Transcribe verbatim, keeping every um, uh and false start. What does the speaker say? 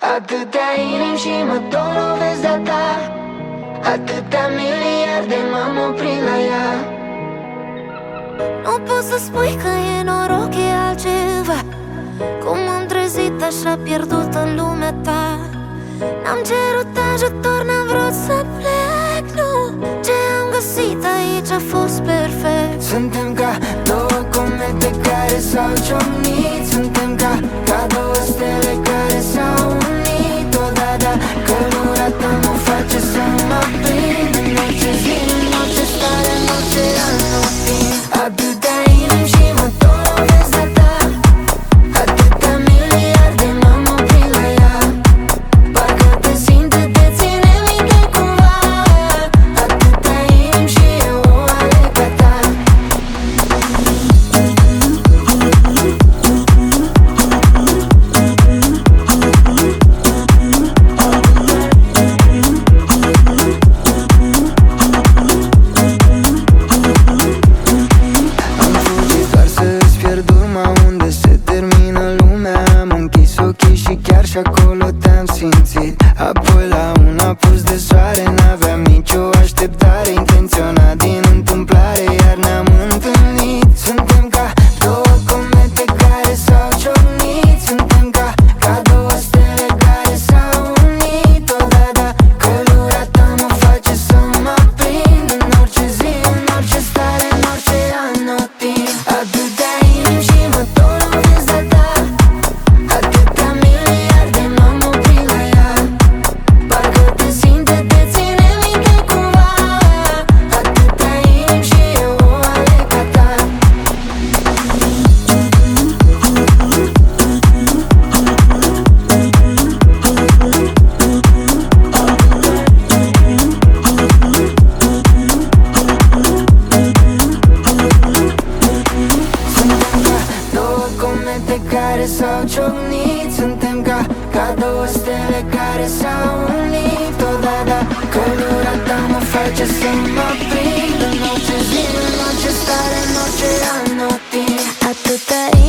Atâtea inimi și mă tot lovesc de-a ta. Atâtea miliarde m-am oprit la ea. Nu pot să spui că e noroc, e altceva. Cum am trezit așa pierdut în lumea ta. N-am cerut ajutor, n-am vrut să plec, nu. Ce am găsit aici a fost perfect. Suntem ca două comete care s-au ciocnit. Suntem ca, ca două stele care s-au unit odată. Căldura ta mă face să mă prind în orice zi, în orice stare, în orice anotimp. Atâtea inimi și mă tot lovesc de-a ta. Atâtea miliarde m-am oprit la ea. Parcă te simt, te ține minte cumva. Atâtea inimi și eu o aleg ca ta. Am fugit doar să-ți pierd urma unde se termină lumea. Am închis ochii și chiar și acolo te-am simțit. Apoi la un apus de soare n-aveam nicio așteptare intenționat din întâmplare, iar ne-am întâlnit. Suntem ca două comete care s-au ciocnit. Suntem ca, ca două stele care s-au unit odată. Căldura ta mă face să mă prind în orice zi, în orice stare, în orice anotimp. Atâtea inimi și mă tot lovesc de-a ta. Atâtea miliarde m-am oprit la ea. Parcă te simte, te ține minte cumva. Atâtea inimi și eu o aleg ca ta. Suntem ca două comete care s-au ciocnit. Suntem ca, ca două stele care s-au unit odată. Căldura ta mă face să mă prind în orice zi, în orice stare, în orice anotimp. Atâta